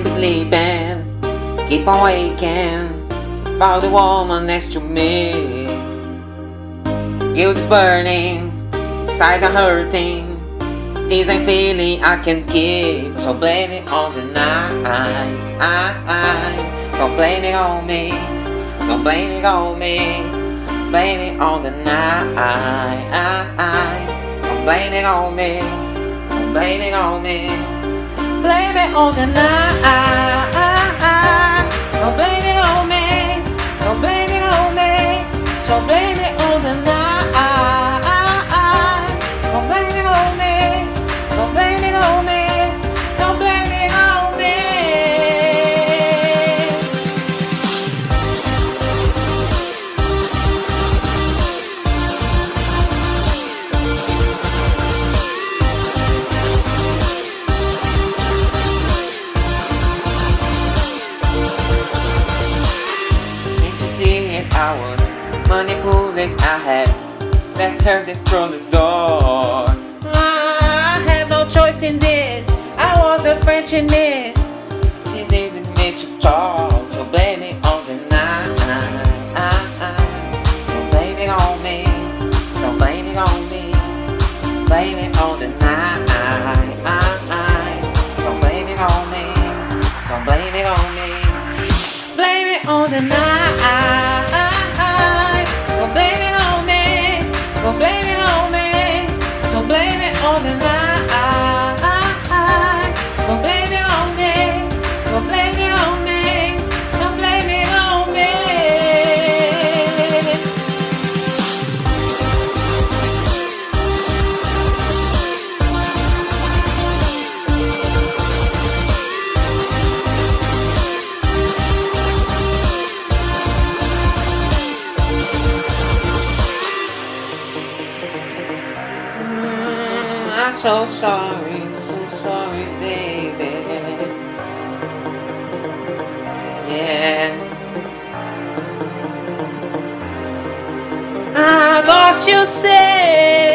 be sleeping, keep on waking, without the woman next to me. Guilt is burning, inside I'm hurting. This ain't feeling I can keep, so blame it on the night. Don't blame it on me, don't blame it on me. Blame it on the night. Don't blame it on me, don't blame it on me. Blame it on the night. Don't blame it on me, don't blame it on me. So blame it on the night. Don't blame it on me, don't blame it on me. Don't blame it on me. Can't you see it? I was manipulated. I had let her through the door. I had no choice in this. I was a French miss. She didn't make to talk, so blame it on the night. Don't blame it on me, don't blame it on me. Blame it on the night. Don't blame it on me, don't blame it on me. Blame it on the night. Don't blame it on me, don't blame it on me. So blame it on the night. Don't blame it on me, don't blame it on me. Don't blame it on me. I'm so sorry, baby. Yeah, I got you safe.